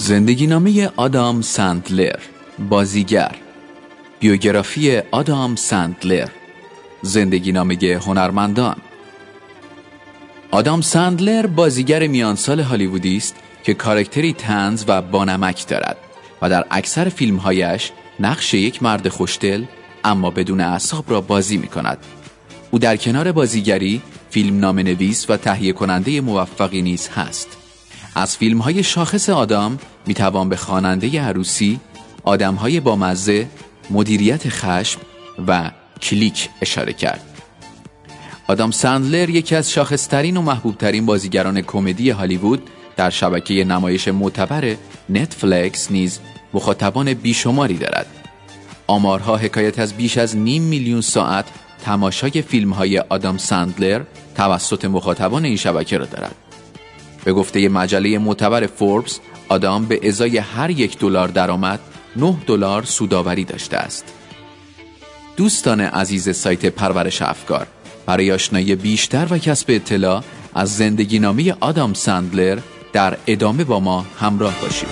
زندگی نامه آدام سندلر، بازیگر. بیوگرافی آدام سندلر، زندگی نامه هنرمندان. آدام سندلر بازیگر میانسال هالیوودی است که کاراکتری طنز و بانمک دارد و در اکثر فیلمهایش نقش یک مرد خوشدل اما بدون اعصاب را بازی می کند. او در کنار بازیگری فیلم نامه‌نویس و تهیه کننده موفقی نیز هست. از فیلم‌های شاخص آدام می‌توان به خواننده عروسی، آدم‌های بامزه، مدیریت خشم و کلیک اشاره کرد. آدام سندلر یکی از شاخص‌ترین و محبوب‌ترین بازیگران کمدی هالیوود در شبکه نمایش معتبر نتفلیکس نیز مخاطبان بیشماری دارد. آمارها حکایت از بیش از 500,000 ساعت تماشای فیلم‌های آدام سندلر توسط مخاطبان این شبکه را دارد. به گفته مجله معتبر فوربس، آدام به ازای هر $1 درآمد $9 سودآوری داشته است. دوستان عزیز سایت پرورش افکار، برای آشنایی بیشتر و کسب اطلاع از زندگی نامه آدام سندلر در ادامه با ما همراه باشید.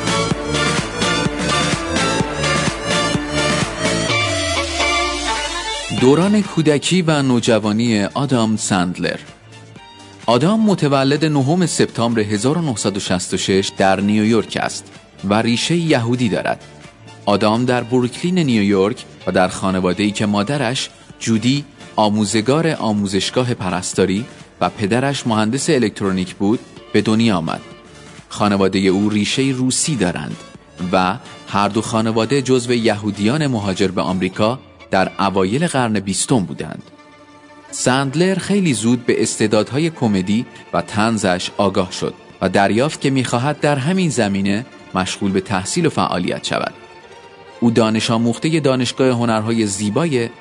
دوران کودکی و نوجوانی آدام سندلر. آدام متولد 9 سپتامبر 1966 در نیویورک است و ریشه یهودی دارد. آدام در بروکلین نیویورک و در خانواده‌ای که مادرش جودی آموزگار آموزشگاه پرستاری و پدرش مهندس الکترونیک بود به دنیا آمد. خانواده او ریشه روسی دارند و هر دو خانواده جزو یهودیان مهاجر به آمریکا در اوایل قرن 20 بودند. سندلر خیلی زود به استعدادهای کمدی و طنزش آگاه شد و دریافت که می‌خواهد در همین زمینه مشغول به تحصیل و فعالیت شود. او دانش آموخته دانشگاه هنرهای زیبای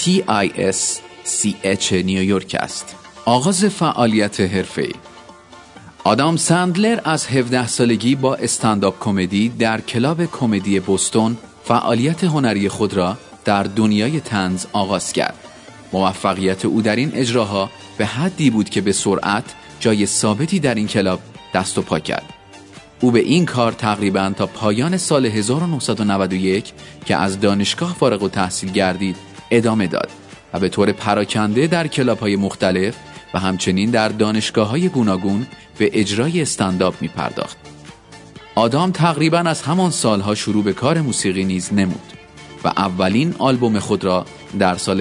TISCH نیویورک است. آغاز فعالیت حرفه‌ای. آدام سندلر از 17 سالگی با استندآپ کمدی در کلاب کمدی بوستون فعالیت هنری خود را در دنیای طنز آغاز کرد. موفقیت او در این اجراها به حدی بود که به سرعت جای ثابتی در این کلاب دست و پا کرد. او به این کار تقریباً تا پایان سال 1991 که از دانشگاه فارغ التحصیل گردید ادامه داد و به طور پراکنده در کلاب‌های مختلف و همچنین در دانشگاه‌های گوناگون به اجرای استندآپ می‌پرداخت. آدام تقریباً از همان سالها شروع به کار موسیقی نیز نمود و اولین آلبوم خود را در سال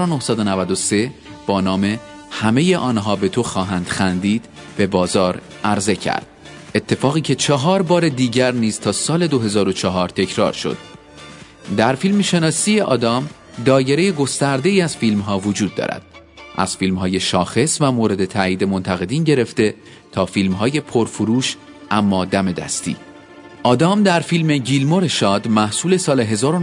1993 با نام همه آنها به تو خواهند خندید به بازار عرضه کرد. اتفاقی که 4 بار دیگر نیز تا سال 2004 تکرار شد. در فیلم شناسی آدام دایره گسترده‌ای از فیلم‌ها وجود دارد. از فیلم‌های شاخص و مورد تایید منتقدین گرفته تا فیلم‌های پرفروش اما دم دستی. آدام در فیلم گیلمور شاد محصول سال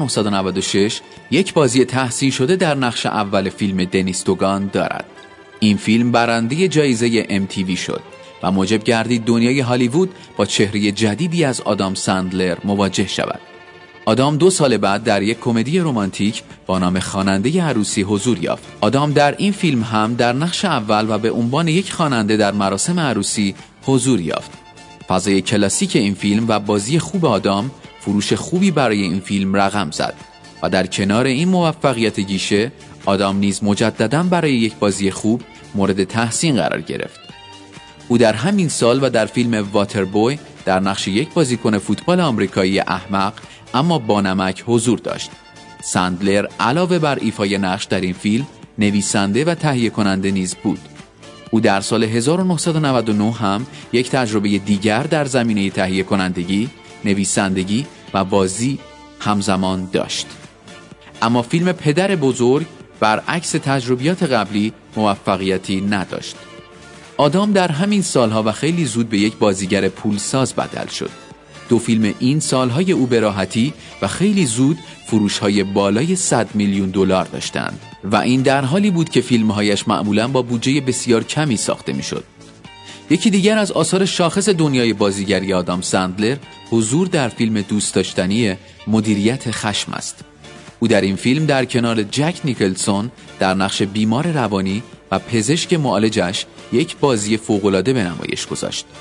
1996 یک بازی تحسین شده در نقش اول فیلم دنیس دوگان دارد. این فیلم برنده جایزه MTV شد و موجب گردید دنیای هالیوود با چهره جدیدی از آدام سندلر مواجه شود. آدام 2 سال بعد در یک کمدی رمانتیک با نام خواننده عروسی حضور یافت. آدام در این فیلم هم در نقش اول و به عنوان یک خواننده در مراسم عروسی حضور یافت. فضای کلاسیک این فیلم و بازی خوب آدام فروش خوبی برای این فیلم رقم زد و در کنار این موفقیت گیشه، آدام نیز مجدداً برای یک بازی خوب مورد تحسین قرار گرفت. او در همین سال و در فیلم واتربوی در نقش یک بازیکن فوتبال آمریکایی احمق اما بانمک حضور داشت. سندلر علاوه بر ایفای نقش در این فیلم، نویسنده و تهیه کننده نیز بود. او در سال 1999 هم یک تجربه دیگر در زمینه تهیه کنندگی، نویسندگی و بازی همزمان داشت. اما فیلم پدر بزرگ برعکس تجربیات قبلی موفقیتی نداشت. آدام در همین سالها و خیلی زود به یک بازیگر پولساز بدل شد. 2 فیلم این سالهای او به راحتی و خیلی زود فروش‌های بالای $100 میلیون داشتند و این در حالی بود که فیلم‌هایش معمولاً با بودجه بسیار کمی ساخته می‌شد. یکی دیگر از آثار شاخص دنیای بازیگری آدام سندلر حضور در فیلم دوست داشتنی مدیریت خشم است. او در این فیلم در کنار جک نیکلسون در نقش بیمار روانی و پزشک معالجش یک بازی فوق‌العاده به نمایش گذاشت.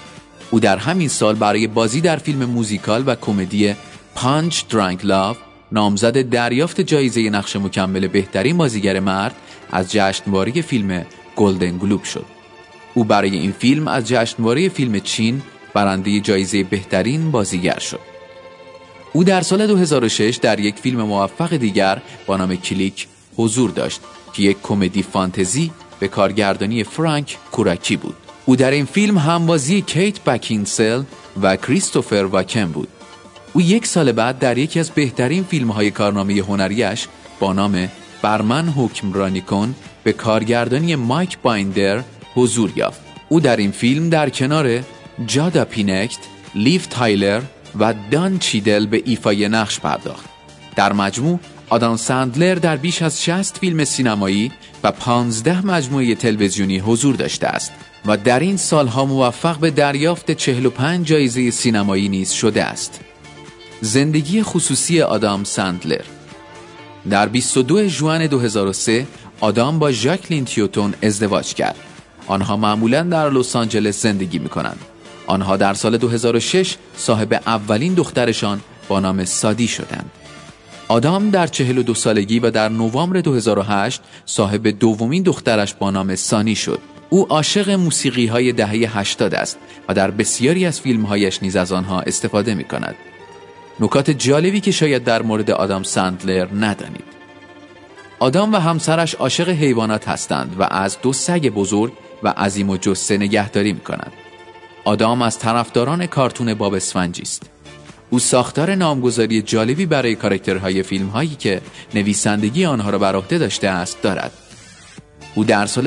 او در همین سال برای بازی در فیلم موزیکال و کمدی Punch Drunk Love نامزد دریافت جایزه نقش مکمل بهترین بازیگر مرد از جشنواره فیلم گلدن گلوب شد. او برای این فیلم از جشنواره فیلم چین برنده جایزه بهترین بازیگر شد. او در سال 2006 در یک فیلم موفق دیگر با نام کلیک حضور داشت که یک کمدی فانتزی به کارگردانی فرانک کوراکی بود. او در این فیلم همبازی کیت بکینسل و کریستوفر واکن بود. او یک سال بعد در یکی از بهترین فیلم‌های کارنامه هنریش با نام بر من حکمرانی کن به کارگردانی مایک بایندر حضور یافت. او در این فیلم در کنار جادا پینکت، لیو تایلر و دان چیدل به ایفای نقش پرداخت. در مجموع آدام سندلر در بیش از 60 فیلم سینمایی و 15 مجموعه تلویزیونی حضور داشته است و در این سالها موفق به دریافت 45 جایزه سینمایی نیز شده است. زندگی خصوصی آدام سندلر. در 22 ژوئن 2003 آدام با ژاکلین تیوتون ازدواج کرد. آنها معمولاً در لس آنجلس زندگی می‌کنند. آنها در سال 2006 صاحب اولین دخترشان با نام سادی شدند. آدام در 42 سالگی و در نوامبر 2008 صاحب دومین دخترش با نام سانی شد. او عاشق موسیقی‌های دهه 80 است و در بسیاری از فیلم‌هایش نیز از آنها استفاده می‌کند. نکات جالبی که شاید در مورد آدام سندلر ندانید. آدام و همسرش عاشق حیوانات هستند و از 2 سگ بزرگ و عظیم و جثه نگهداری می‌کنند. آدام از طرفداران کارتون باب اسفنجی است. او ساختار نامگذاری جالبی برای کاراکترهای فیلم‌هایی که نویسندگی آنها را بر عهده داشته است دارد. او در سال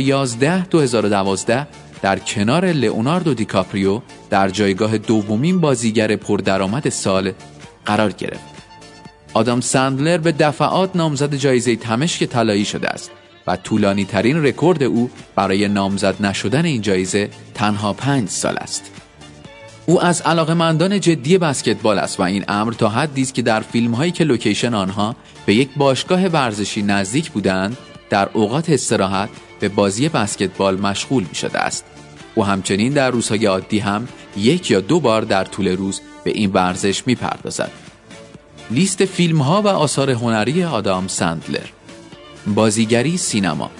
2011-2012 در کنار لئوناردو دیکاپریو در جایگاه دومین بازیگر پردرآمد سال قرار گرفت. آدام سندلر به دفعات نامزد جایزه تمشک طلایی شده است و طولانی ترین رکورد او برای نامزد نشدن این جایزه تنها 5 سال است. او از علاقه‌مندان جدی بسکتبال است و این امر تا حدی است که در فیلم‌هایی که لوکیشن آنها به یک باشگاه ورزشی نزدیک بودند، در اوقات استراحت به بازی بسکتبال مشغول می‌شده است. او همچنین در روزهای عادی هم 1 یا 2 بار در طول روز به این ورزش می‌پردازد. لیست فیلم‌ها و آثار هنری آدام سندلر. بازیگری سینما: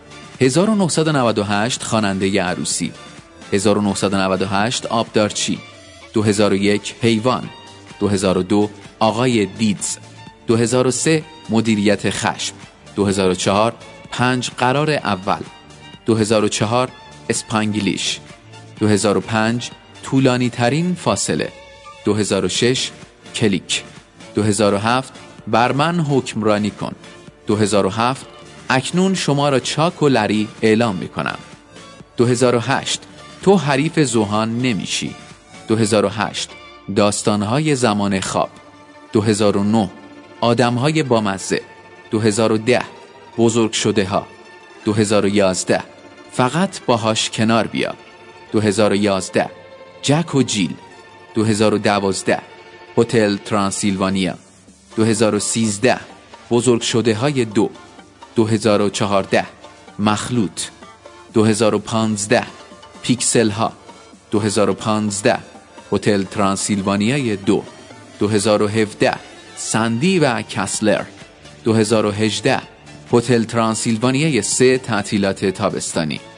1998 خواننده عروسی، 1998 آبدارچی، 2001 حیوان، 2002 آقای دیدز، 2003 مدیریت خشم، 2004 5 قرار اول، 2004 اسپانگلیش، 2005 طولانی ترین فاصله، 2006 کلیک، 2007 بر من حکمرانی کن، 2007 اکنون شما را چاک و لری اعلام می کنم، 2008 تو حریف زوهان نمیشی، 2008 داستانهای زمان خواب، 2009 آدمهای بامزه، 2010 بزرگ شده ها، 2011 فقط باهاش کنار بیا، 2011 جک و جیل، 2012 هتل ترانسیلوانیا، 2013 بزرگ شده های 2، 2014 مخلوط، 2015 پیکسل ها، 2015 هتل ترانسیلوانیای 2، 2017 سندی و کسلر، 2018 هتل ترانسیلوانیای 3 تعطیلات تابستانی.